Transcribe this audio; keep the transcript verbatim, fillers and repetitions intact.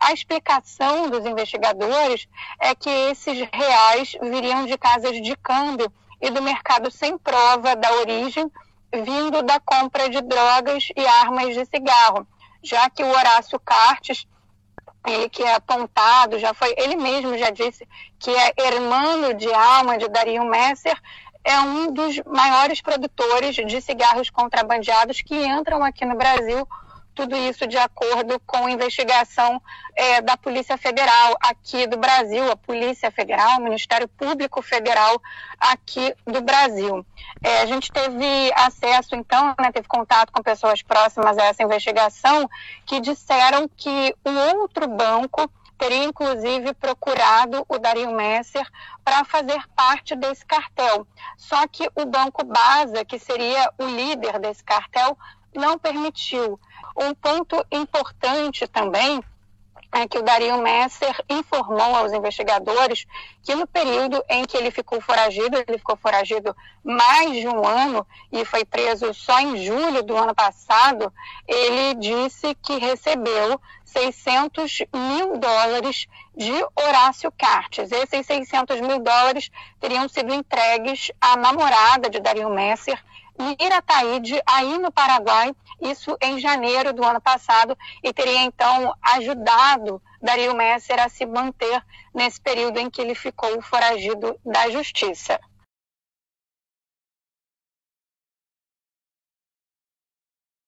A explicação dos investigadores é que esses reais viriam de casas de câmbio e do mercado sem prova da origem, vindo da compra de drogas e armas de cigarro, já que o Horácio Cartes, ele que é apontado, já foi, ele mesmo já disse que é hermano de alma de Dario Messer, é um dos maiores produtores de cigarros contrabandeados que entram aqui no Brasil, tudo isso de acordo com a investigação é, da Polícia Federal aqui do Brasil, a Polícia Federal, o Ministério Público Federal aqui do Brasil. É, a gente teve acesso, então, né, teve contato com pessoas próximas a essa investigação que disseram que um outro banco teria, inclusive, procurado o Dario Messer para fazer parte desse cartel. Só que o Banco Basa, que seria o líder desse cartel, não permitiu. Um ponto importante também é que o Dario Messer informou aos investigadores que no período em que ele ficou foragido, ele ficou foragido mais de um ano e foi preso só em julho do ano passado, ele disse que recebeu seiscentos mil dólares de Horácio Cartes. Esses seiscentos mil dólares teriam sido entregues à namorada de Dario Messer, Lira Taide, aí no Paraguai, isso em janeiro do ano passado, e teria então ajudado Dario Messer a se manter nesse período em que ele ficou foragido da justiça.